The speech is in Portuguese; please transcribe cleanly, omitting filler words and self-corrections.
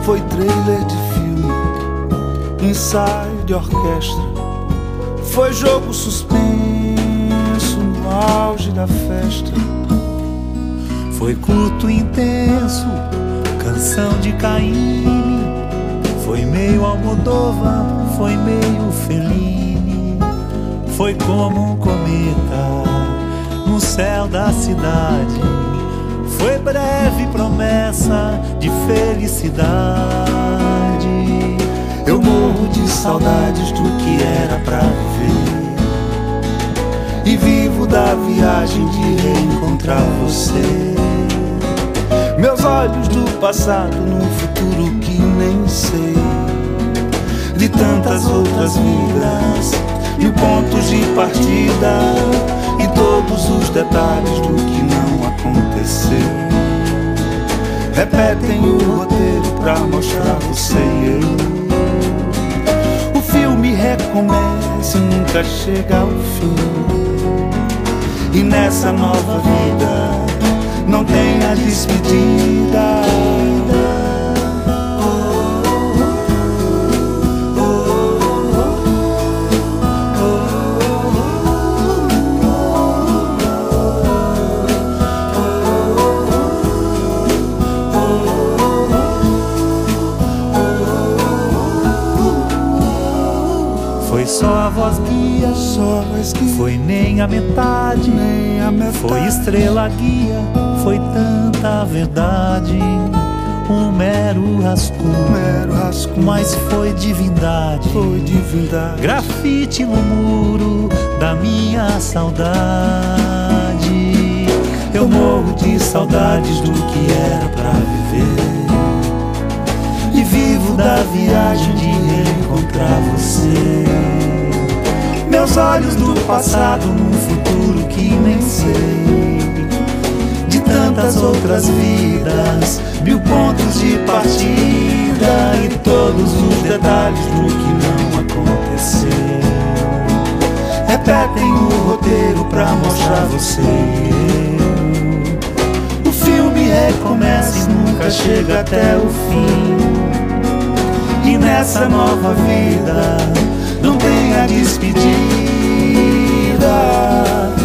Foi trailer de filme, ensaio de orquestra, foi jogo suspenso no auge da festa. Foi culto intenso, canção de Caymmi, foi meio Almodóvar, foi meio Fellini. Foi como um cometa no céu da cidade, foi breve promessa de felicidade. Eu morro de saudades do que era pra viver, e vivo da viagem de reencontrar você. Meus olhos do passado num futuro que nem sei, de tantas outras vidas, mil pontos de partida e todos os detalhes do que não aconteceu. Repetem o roteiro pra mostrar você e eu. O filme recomeça e nunca chega ao fim, e nessa nova vida não tem a despedida. Foi só a voz guia, foi nem a metade, foi estrela guia, foi tanta verdade. Um mero rascunho, mas foi divindade, grafite no muro da minha saudade. Eu morro de saudades do que era pra viver, e vivo da viagem de reencontrar você. Meus olhos do passado num futuro que nem sei, de tantas outras vidas, mil pontos de partida e todos os detalhes do que não aconteceu. Repetem o roteiro pra mostrar você e eu. O filme recomeça e nunca chega até o fim, e nessa nova vida não tem a despedida.